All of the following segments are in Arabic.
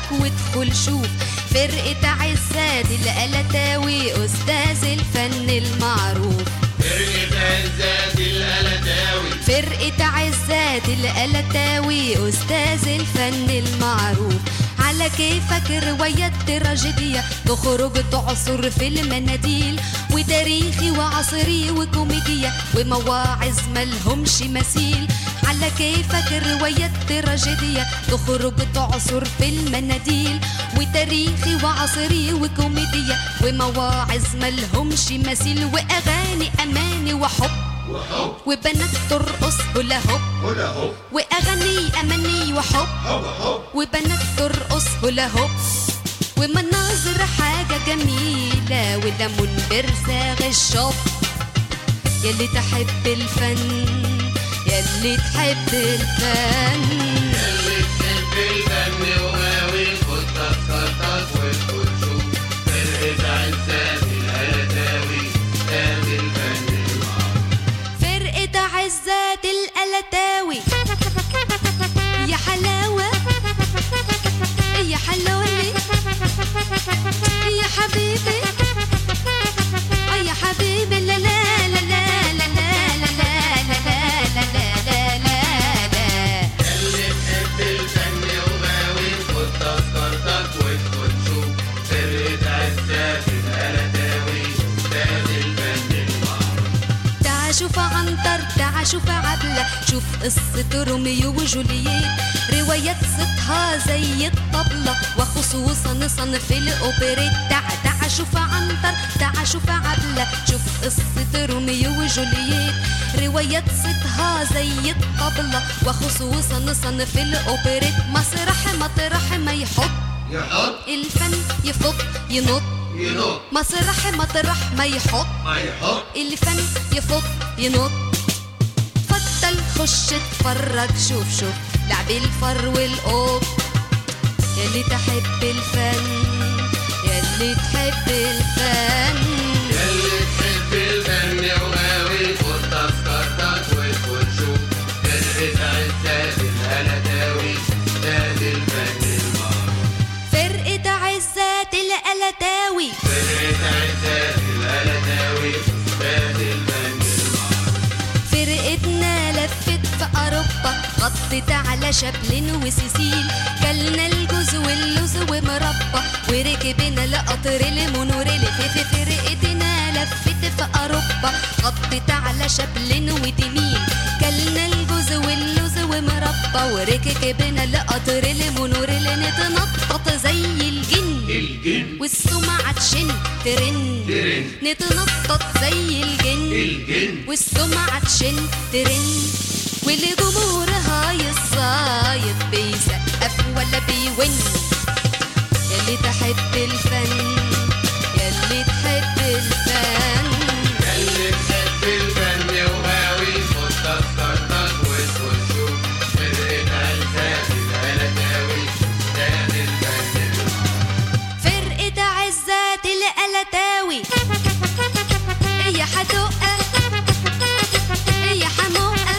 وادخل شوف فرقة عزات القلتاوي أستاذ الفن المعروف. فرقة عزات القلتاوي أستاذ الفن المعروف. على كيفك روايات تراجيدية تخرج تعصر في المناديل، وتاريخي وعصري وكوميدية ومواعظ ملهمش مثيل. على كيفك روايات تراجيدية تخرج تعصر في المناديل، وتاريخي وعصري وكوميدية ومواعظ ملهمش مثيل. وأغاني أماني وحب وبنات ترقص هلا هوب، وأغاني أماني وحب وبنات ترقص هلا هوب، ومناظر حاجة جميلة وليمون برزاغ الشوب. يلي تحب الفن يلي تحب الفن يلي تحب الفن وغاوي خد تذكرتك وادخل شوف فرقة عزات القلتاوي أستاذ الفن المعروف. فرقة عزات القلتاوي يا حلاوة يا حلولي يا حبيبي يا حبيبي لا لا لا لا لا لا لا لا لا لا. يلي تحب الفن وغاوي خد تذكرتك وادخل شوف فرقة عزات القلتاوي أستاذ الفن المعروف. تعال شوف عنتر تعال شوف عبلة، شوف قصة روميو وجولييت، روايات صوتها زي الطبلة وخصوصا صنف الأوبريت. تعال شوف عنتر تعال شوف عبلة، شوف قصة روميو وجولييت، روايات صوتها زي الطبلة وخصوصا صنف الأوبريت. مسرح مطرح ما يحط الفن يفط ينط، مسرح مطرح ما يحط الفن يفط ينط. اتفضل خش اتفرج شوف لعب الفر والقط. يلي تحب الفن يلي تحب الفن يلي تحب الفن وغاوي خد تذكرتك وادخل شوف فرقة عزات القلتاوي أستاذ الفن المعروف. فرقة عزات القلتاوي فرقة عزات القلتاوي أستاذ الفن المعروف. فرقتنا لفت في أوروبا غطت على شابلين وسيسيل، كلنا الجوز واللوز ومربى وركبنا القطر المونوريل. في فرقتنا لفت في أوروبا غطت على شابلين ودميل، كلنا الجوز واللوز ومربى وركبنا القطر المونوريل. نتنطط زي الجن والسمعة تشن ترن، نتنطط زي الجن والسمعة تشن ترن، والجمهور هاي الصايد بيسقف ولا بيون. يلي تحب الفن يلي تحب الفن يلي تحب الفن وغاوي خد تذكرتك وادخل شوف فرقة عزات القلتاوي أستاذ الفن المعروف. فرقة عزات القلتاوي يا حدوقة يا حموقة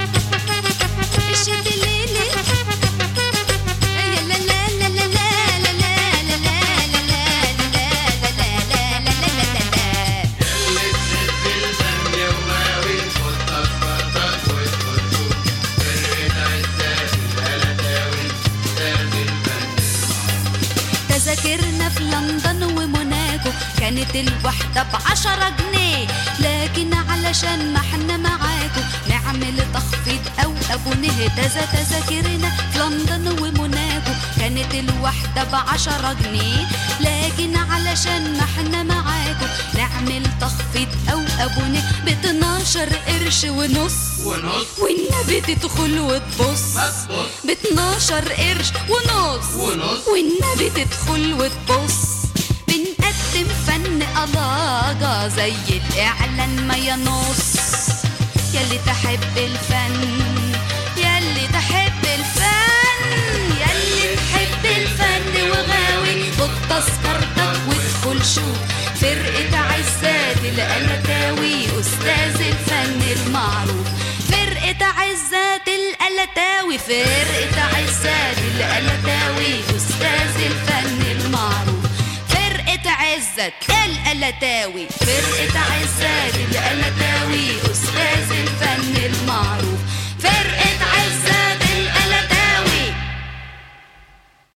شد الليلة يا لا لا لا لا لا لا لا لا لا لا لا لا لا. يلي تحب الفن وغاوي خد تذكرتك وادخل شوف فرقة عزات القلتاوي أستاذ الفن المعروف. تذاكرنا في لندن وموناكو كانت الوحدة ب10 جنيه، لكن علشان ما احنا معاكو نعمل تخفيض او ابونيه. تذاكرنا في لندن وموناكو كانت الوحدة ب10 جنيه، لكن علشان ما احنا معاكو نعمل تخفيض او ابونيه ب12 قرش ونص والنبي تدخل وتبص ب12 قرش ونص والنبي تدخل وتبص. بنقدم فن ألاجة زي الإعلان ما ينص. يلي تحب الفن يلي تحب الفن يلي تحب الفن وغاوي خد تذكرتك وادخل شوف فرقة عزات القلتاوي أستاذ الفن المعروف. فرقة عزات القلتاوي فرقة عزات القلتاوي أستاذ عزت القلتاوي، فرقة عزت القلتاوي.